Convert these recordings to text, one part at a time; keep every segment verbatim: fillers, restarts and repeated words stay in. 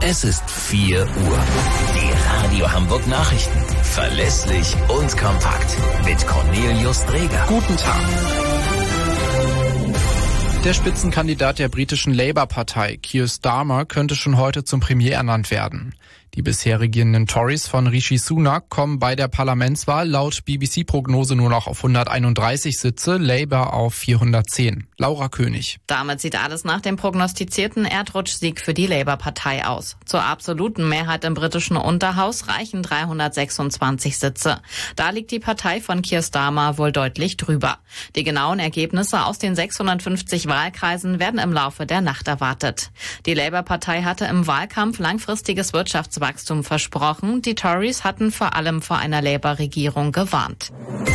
Es ist vier Uhr. Die Radio Hamburg Nachrichten. Verlässlich und kompakt. Mit Cornelius Dreger. Guten Tag. Der Spitzenkandidat der britischen Labour-Partei, Keir Starmer, könnte schon heute zum Premier ernannt werden. Die bisher regierenden Tories von Rishi Sunak kommen bei der Parlamentswahl laut B B C-Prognose nur noch auf hunderteinunddreißig Sitze, Labour auf vierhundertzehn. Laura König. Damit sieht alles nach dem prognostizierten Erdrutschsieg für die Labour-Partei aus. Zur absoluten Mehrheit im britischen Unterhaus reichen dreihundertsechsundzwanzig Sitze. Da liegt die Partei von Keir Starmer wohl deutlich drüber. Die genauen Ergebnisse aus den sechshundertfünfzig Wahlkreisen werden im Laufe der Nacht erwartet. Die Labour-Partei hatte im Wahlkampf langfristiges Wirtschaftswachstum Wachstum versprochen. Die Tories hatten vor allem vor einer Labour-Regierung gewarnt.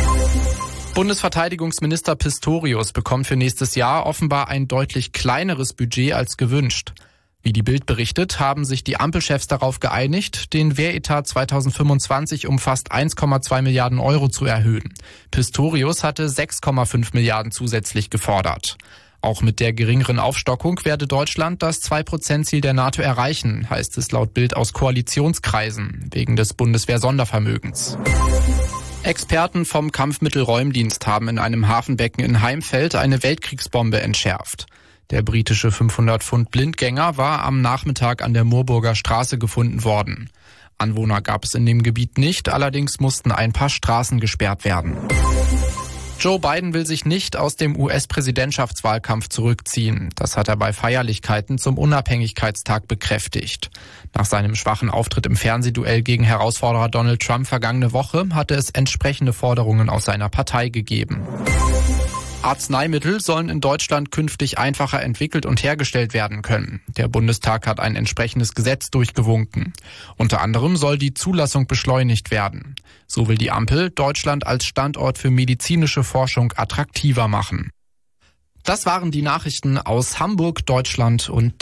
Bundesverteidigungsminister Pistorius bekommt für nächstes Jahr offenbar ein deutlich kleineres Budget als gewünscht. Wie die Bild berichtet, haben sich die Ampelchefs darauf geeinigt, den Wehretat zweitausendfünfundzwanzig um fast eins Komma zwei Milliarden Euro zu erhöhen. Pistorius hatte sechs Komma fünf Milliarden zusätzlich gefordert. Auch mit der geringeren Aufstockung werde Deutschland das zwei Prozent Ziel der NATO erreichen, heißt es laut Bild aus Koalitionskreisen, wegen des Bundeswehr-Sondervermögens. Experten vom Kampfmittelräumdienst haben in einem Hafenbecken in Heimfeld eine Weltkriegsbombe entschärft. Der britische fünfhundert Pfund Blindgänger war am Nachmittag an der Moorburger Straße gefunden worden. Anwohner gab es in dem Gebiet nicht, allerdings mussten ein paar Straßen gesperrt werden. Joe Biden will sich nicht aus dem U S-Präsidentschaftswahlkampf zurückziehen. Das hat er bei Feierlichkeiten zum Unabhängigkeitstag bekräftigt. Nach seinem schwachen Auftritt im Fernsehduell gegen Herausforderer Donald Trump vergangene Woche hatte es entsprechende Forderungen aus seiner Partei gegeben. Arzneimittel sollen in Deutschland künftig einfacher entwickelt und hergestellt werden können. Der Bundestag hat ein entsprechendes Gesetz durchgewunken. Unter anderem soll die Zulassung beschleunigt werden. So will die Ampel Deutschland als Standort für medizinische Forschung attraktiver machen. Das waren die Nachrichten aus Hamburg, Deutschland und